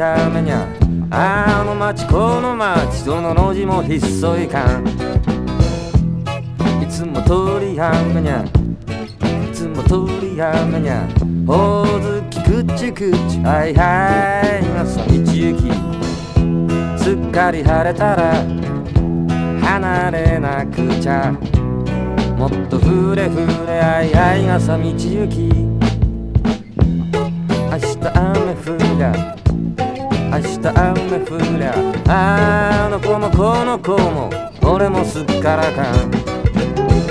雨にゃあの町この町どの路地もひっそりかんいつも通り雨にゃいつも通り雨にゃほおずきくちくちはいはい朝道行きすっかり晴れたら離れなくちゃもっとふれふれあいあい朝道行き明日雨降りゃ明日雨降りゃあの子もこの子も俺もすっからかん